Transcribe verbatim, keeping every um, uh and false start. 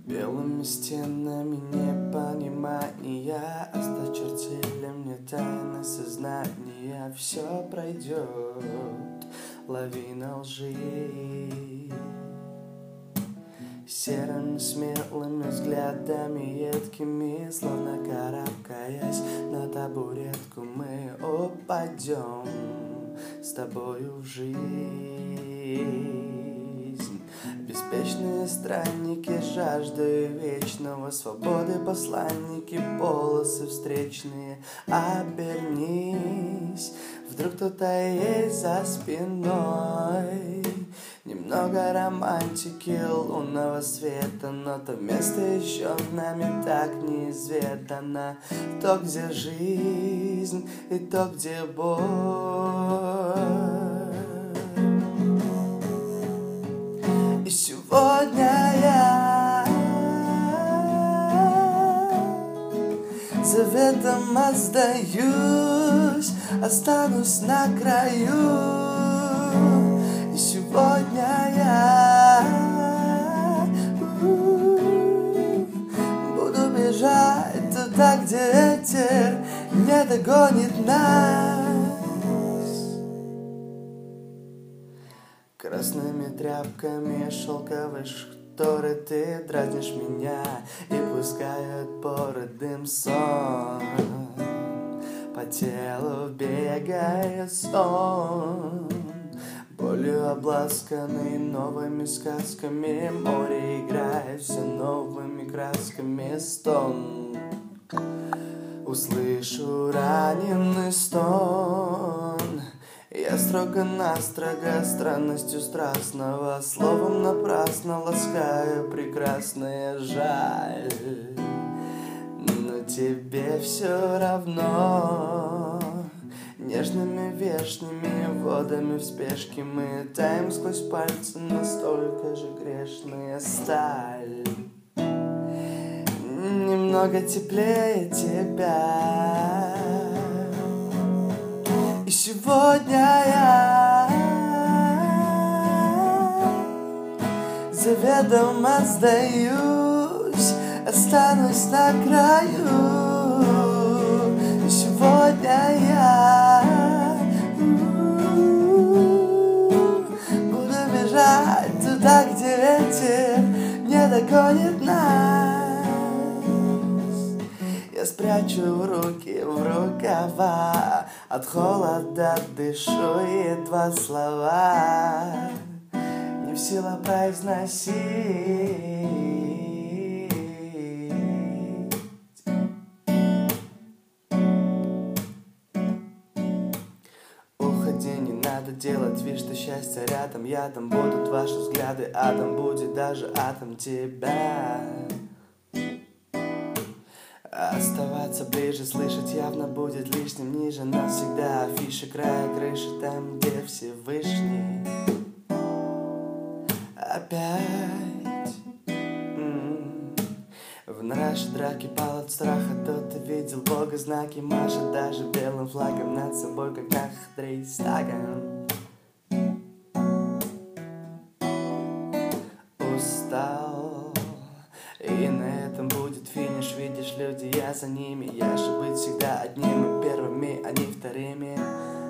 Белыми стенами непонимания осточертели мне тайны сознания. Все пройдет, лавина лжи. Серыми смелыми взглядами едкими, словно карабкаясь на табуретку, мы упадем с тобою в жизнь. Беспечные странники жажды вечного, свободы посланники, полосы встречные. Обернись, вдруг кто-то есть за спиной. Немного романтики лунного света, но то место еще нами так неизведано. То, где жизнь, и то, где боль. И сегодня я заветом отсдаюсь, останусь на краю. И сегодня я буду бежать туда, где ветер не догонит нас. Красными тряпками шелковой шторы ты дразнишь меня, и пускает поры дым сон. По телу бегает сон, болью обласканный новыми сказками. Море играет все новыми красками. Стон, услышу раненый стон. Я строго-настрого странностью страстного, словом напрасно ласкаю прекрасное. Жаль, но тебе все равно. Нежными вешними водами в спешке мы таем сквозь пальцы, настолько же грешная сталь. Немного теплее тебя. И сегодня я заведомо сдаюсь, останусь на краю. И сегодня я буду бежать туда, где ветер не догонит нас. Я спрячу руки в рукава, от холода дышу, едва слова не в силах произносить. Уходи, не надо делать вид, что счастье рядом. Ядом будут ваши взгляды, атом будет даже атом тебя. Оставаться ближе, слышать явно будет лишним. Ниже навсегда афиши края крыши, там, где Всевышний опять. М-м-м. В нашей драке пал от страха, тот ты видел Бога знаки, машет даже белым флагом над собой, как над Рейхстагом. Устал, и на этом будет финиш, видишь, люди, я за ними. Я же быть всегда одними первыми, а не вторыми.